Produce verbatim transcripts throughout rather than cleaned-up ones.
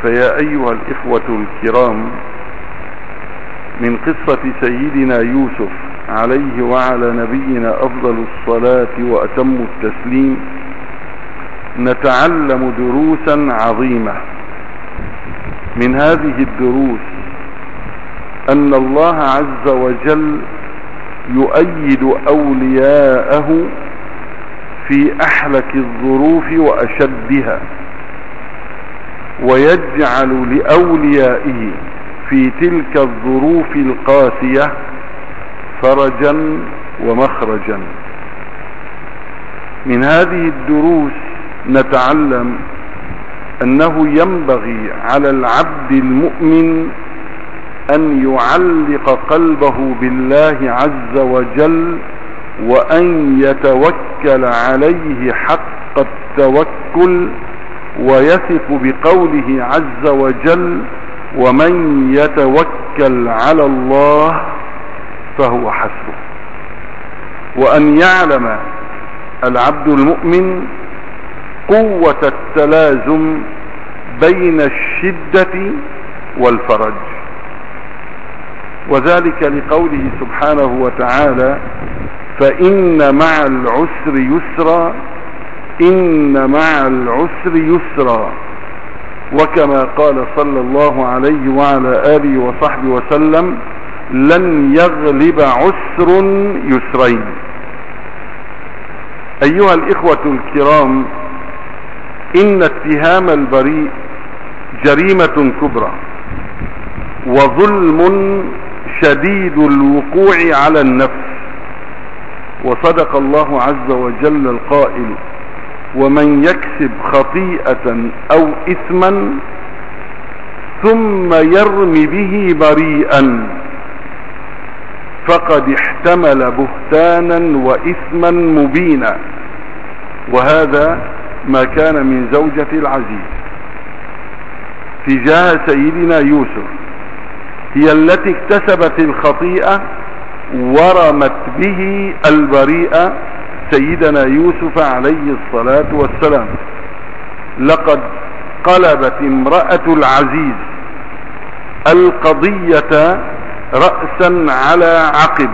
فيا أيها الإخوة الكرام، من قصة سيدنا يوسف عليه وعلى نبينا أفضل الصلاة وأتم التسليم نتعلم دروسا عظيمة. من هذه الدروس أن الله عز وجل يؤيد أولياءه في أحلك الظروف وأشدها، ويجعل لأوليائه في تلك الظروف القاسية فرجا ومخرجا. من هذه الدروس نتعلم أنه ينبغي على العبد المؤمن أن يعلق قلبه بالله عز وجل، وأن يتوكل عليه حق التوكل، ويثق بقوله عز وجل: ومن يتوكل على الله فهو حسبه. وأن يعلم العبد المؤمن قوة التلازم بين الشدة والفرج، وذلك لقوله سبحانه وتعالى: فإن مع العسر يسرا إن مع العسر يسرا. وكما قال صلى الله عليه وعلى آله وصحبه وسلم: لن يغلب عسر يسرين. أيها الإخوة الكرام، إن اتهام البريء جريمة كبرى وظلم شديد الوقوع على النفس. وصدق الله عز وجل القائل: ومن يكسب خطيئة أو إثما ثم يرم به بريئا فقد احتمل بهتانا وإثما مبينا. وهذا ما كان من زوجة العزيز تجاه سيدنا يوسف، هي التي اكتسبت الخطيئة ورمت به البريئة سيدنا يوسف عليه الصلاة والسلام. لقد قلبت امرأة العزيز القضية رأسا على عقب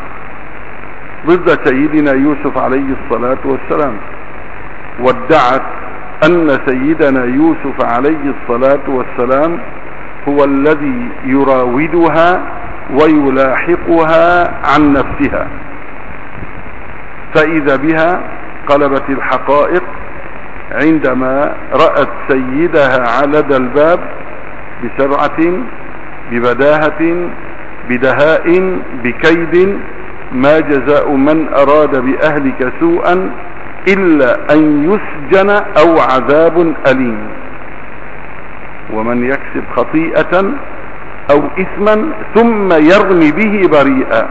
ضد سيدنا يوسف عليه الصلاة والسلام، وادعت أن سيدنا يوسف عليه الصلاة والسلام هو الذي يراودها ويلاحقها عن نفسها. فإذا بها قلبت الحقائق عندما رأت سيدها على لدى الباب بسرعة، ببداهة، بدهاء، بكيد: ما جزاء من أراد بأهلك سوءا إلا أن يسجن أو عذاب أليم. ومن يكسب خطيئة أو إثما ثم يرم به بريئا.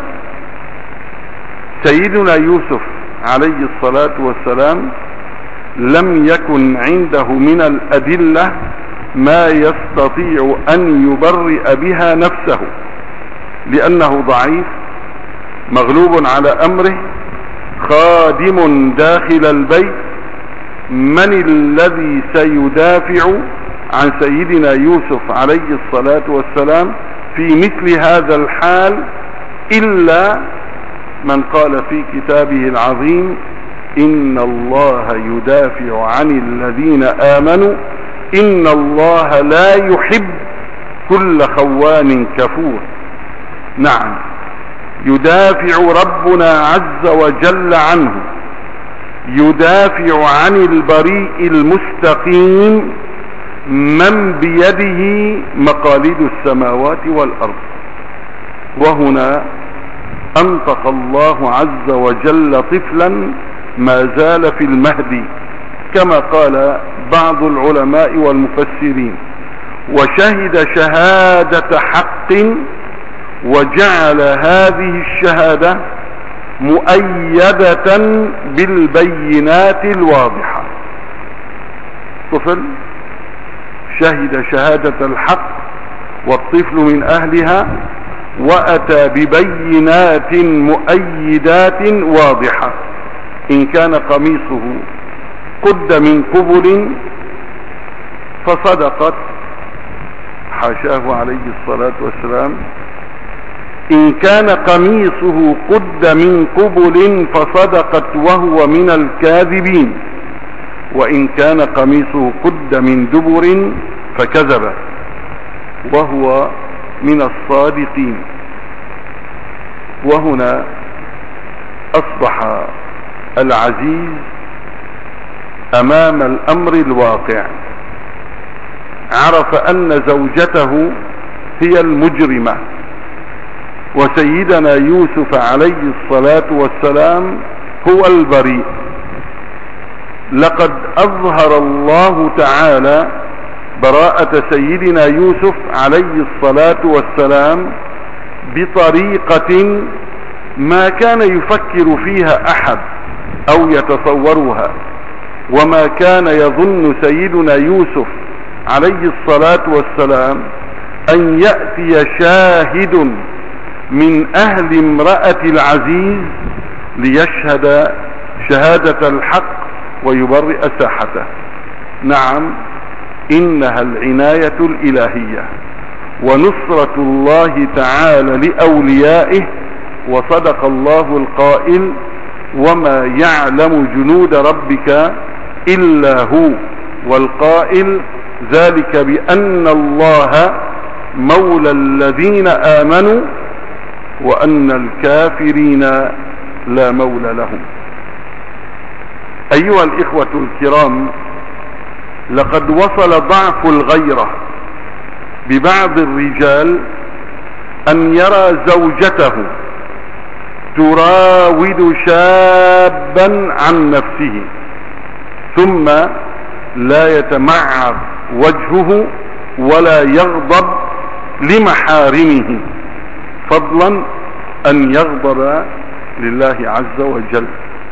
سيدنا يوسف عليه الصلاة والسلام لم يكن عنده من الأدلة ما يستطيع أن يبرئ بها نفسه، لأنه ضعيف مغلوب على أمره، خادم داخل البيت. من الذي سيدافع عن سيدنا يوسف عليه الصلاة والسلام في مثل هذا الحال إلا من قال في كتابه العظيم: إن الله يدافع عن الذين آمنوا إن الله لا يحب كل خوان كفور. نعم، يدافع ربنا عز وجل عنه، يدافع عن البريء المستقيم من بيده مقاليد السماوات والأرض. وهنا أنطق الله عز وجل طفلا ما زال في المهد، كما قال بعض العلماء والمفسرين: وشهد شهادة حق وجعل هذه الشهادة مؤيدة بالبينات الواضحة. طفل شهد شهادة الحق والطفل من أهلها، وأتى ببينات مؤيدات واضحة. إن كان قميصه قد من قبل فصدقت وحاشاه عليه الصلاة والسلام: إن كان قميصه قد من قبل فصدقت وهو من الكاذبين، وإن كان قميصه قد من دبر فكذب وهو من الصادقين. وهنا أصبح العزيز أمام الأمر الواقع، عرف أن زوجته هي المجرمة وسيدنا يوسف عليه الصلاة والسلام هو البريء. لقد أظهر الله تعالى براءة سيدنا يوسف عليه الصلاة والسلام بطريقة ما كان يفكر فيها أحد أو يتصورها، وما كان يظن سيدنا يوسف عليه الصلاة والسلام أن يأتي شاهد من أهل امرأة العزيز ليشهد شهادة الحق ويبرئ ساحته. نعم، إنها العناية الإلهية ونصرة الله تعالى لأوليائه، وصدق الله القائل: وما يعلم جنود ربك إلا هو، والقائل: ذلك بأن الله مولى الذين آمنوا وأن الكافرين لا مولى لهم. أيها الإخوة الكرام، لقد وصل ضعف الغيرة ببعض الرجال أن يرى زوجته تراود شابا عن نفسه ثم لا يتمعر وجهه ولا يغضب لمحارمه، فضلا أن يغضب لله عز وجل.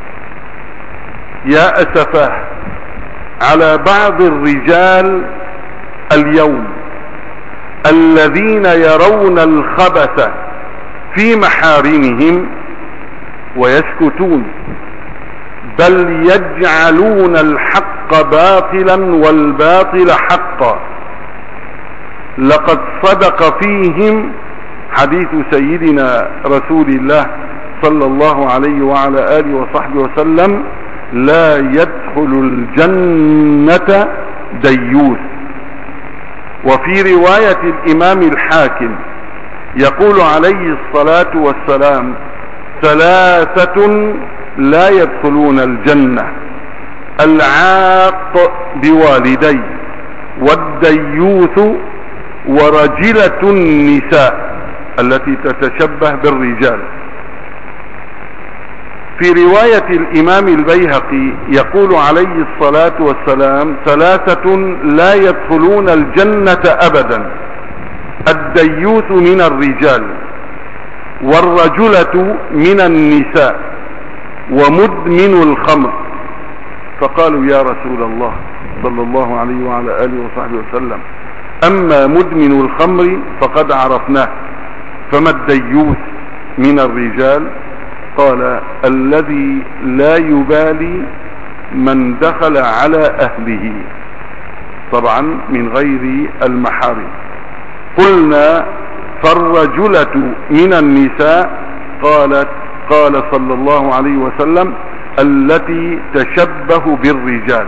يا أسفاه على بعض الرجال اليوم الذين يرون الخبث في محارمهم ويسكتون، بل يجعلون الحق باطلا والباطل حقا. لقد صدق فيهم حديث سيدنا رسول الله صلى الله عليه وعلى آله وصحبه وسلم: لا يدخل الجنة ديوث. وفي رواية الإمام الحاكم يقول عليه الصلاة والسلام: ثلاثة لا يدخلون الجنة: العاق بوالديه، والديوث، ورجلة النساء التي تتشبه بالرجال. في رواية الإمام البيهقي يقول عليه الصلاة والسلام: ثلاثة لا يدخلون الجنة أبدا: الديوث من الرجال، والرجلة من النساء، ومدمن الخمر. فقالوا: يا رسول الله صلى الله عليه وعلى آله وصحبه وسلم، أما مدمن الخمر فقد عرفناه، فما الديوث من الرجال؟ قال: الذي لا يبالي من دخل على أهله، طبعا من غير المحارم. قلنا: فالرجلة من النساء؟ قالت قال صلى الله عليه وسلم: التي تشبه بالرجال.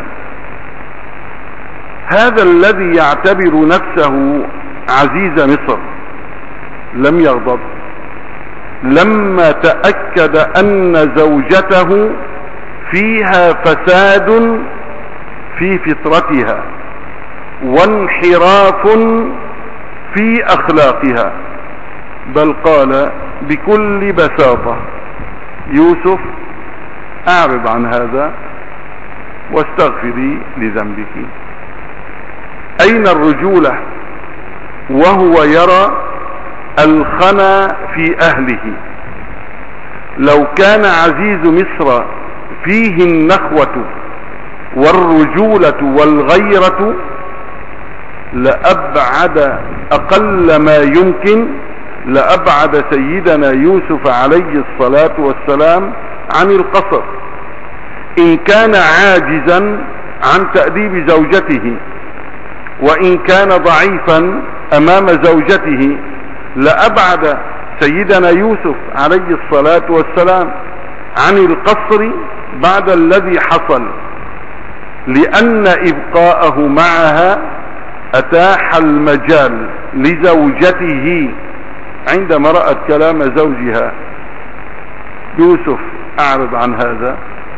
هذا الذي يعتبر نفسه عزيز مصر لم يغضب لما تأكد أن زوجته فيها فساد في فطرتها وانحراف في أخلاقها، بل قال بكل بساطة: يوسف، أعرض عن هذا واستغفري لذنبك. أين الرجولة وهو يرى الخنا في أهله؟ لو كان عزيز مصر فيه النخوة والرجولة والغيرة لأبعد أقل ما يمكن لأبعد سيدنا يوسف عليه الصلاة والسلام عن القصر. إن كان عاجزا عن تأديب زوجته، وإن كان ضعيفا امام زوجته لأبعد سيدنا يوسف عليه الصلاة والسلام عن القصر بعد الذي حصل، لأن إبقاءه معها أتاح المجال لزوجته عندما رأت كلام زوجها: يوسف أعرض عن هذا،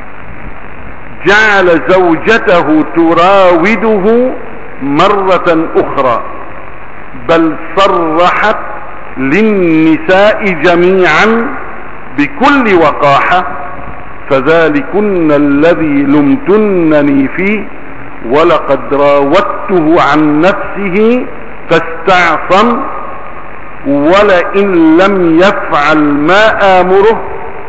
جعل زوجته تراوده مرة أخرى، بل صرحت للنساء جميعا بكل وقاحة: فذلكن الذي لمتنني فيه ولقد راودته عن نفسه فاستعصم، ولئن لم يفعل ما آمره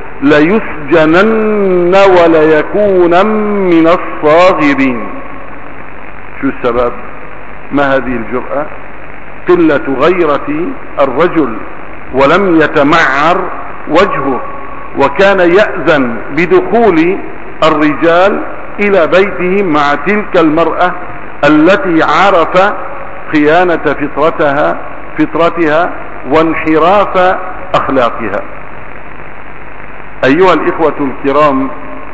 ليسجنن وليكون من الصاغرين. شو السبب؟ ما هذه الجرأة؟ قلة غيرة الرجل، ولم يتمعر وجهه، وكان يأذن بدخول الرجال إلى بيته مع تلك المرأة التي عرف خيانة فطرتها فطرتها وانحراف أخلاقها. أيها الإخوة الكرام،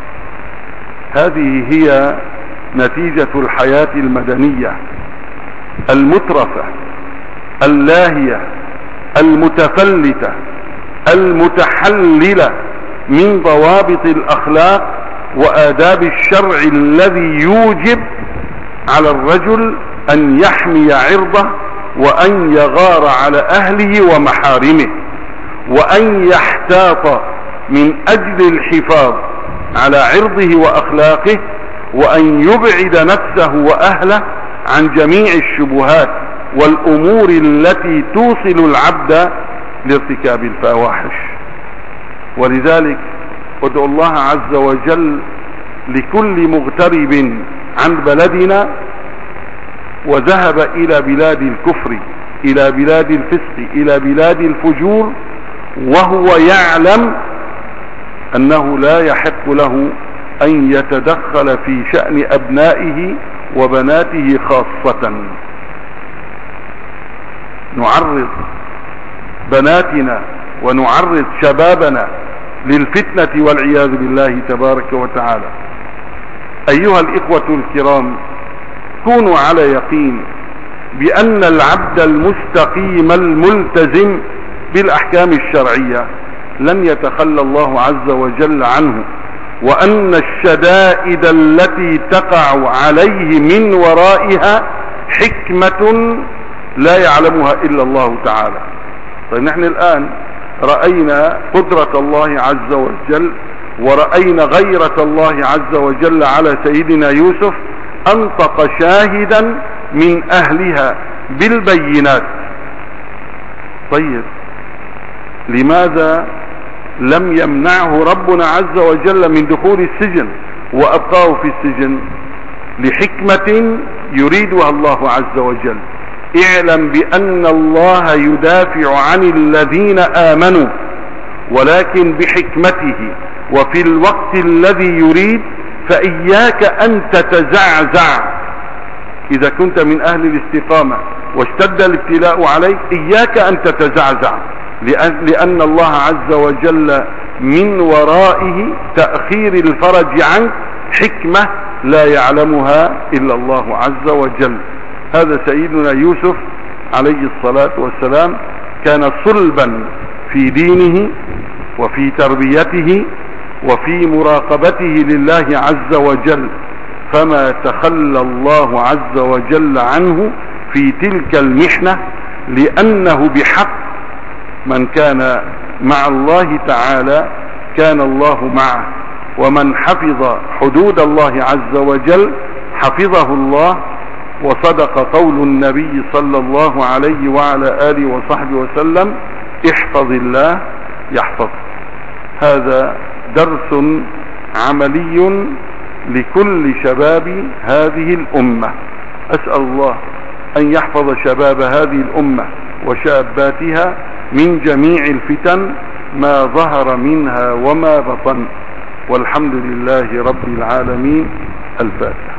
هذه هي نتيجة الحياة المدنية المترفة اللاهية المتفلتة المتحللة من ضوابط الأخلاق وآداب الشرع، الذي يوجب على الرجل أن يحمي عرضه، وأن يغار على أهله ومحارمه، وأن يحتاط من أجل الحفاظ على عرضه وأخلاقه، وأن يبعد نفسه وأهله عن جميع الشبهات والأمور التي توصل العبد لارتكاب الفواحش. ولذلك ادعو الله عز وجل لكل مغترب عن بلدنا وذهب إلى بلاد الكفر، إلى بلاد الفسق، إلى بلاد الفجور، وهو يعلم أنه لا يحق له أن يتدخل في شأن أبنائه وبناته خاصة. نعرض بناتنا ونعرض شبابنا للفتنة والعياذ بالله تبارك وتعالى. أيها الإخوة الكرام، كونوا على يقين بأن العبد المستقيم الملتزم بالأحكام الشرعية لن يتخلى الله عز وجل عنه، وأن الشدائد التي تقع عليه من ورائها حكمة لا يعلمها إلا الله تعالى. طيب نحن الآن رأينا قدرة الله عز وجل، ورأينا غيرة الله عز وجل على سيدنا يوسف، أنطق شاهدا من أهلها بالبينات. طيب لماذا لم يمنعه ربنا عز وجل من دخول السجن وأبقاه في السجن؟ لحكمة يريدها الله عز وجل. اعلم بأن الله يدافع عن الذين آمنوا، ولكن بحكمته وفي الوقت الذي يريد. فإياك أن تتزعزع إذا كنت من أهل الاستقامة واشتد الابتلاء عليك، إياك أن تتزعزع، لأن الله عز وجل من ورائه تأخير الفرج عنك حكمة لا يعلمها إلا الله عز وجل. هذا سيدنا يوسف عليه الصلاة والسلام كان صلبا في دينه وفي تربيته وفي مراقبته لله عز وجل، فما تخلى الله عز وجل عنه في تلك المحنة، لأنه بحق من كان مع الله تعالى كان الله معه، ومن حفظ حدود الله عز وجل حفظه الله. وصدق قول النبي صلى الله عليه وعلى آله وصحبه وسلم: احفظ الله يحفظ. هذا درس عملي لكل شباب هذه الأمة. أسأل الله أن يحفظ شباب هذه الأمة وشاباتها من جميع الفتن ما ظهر منها وما بطن، والحمد لله رب العالمين. الفاتحة.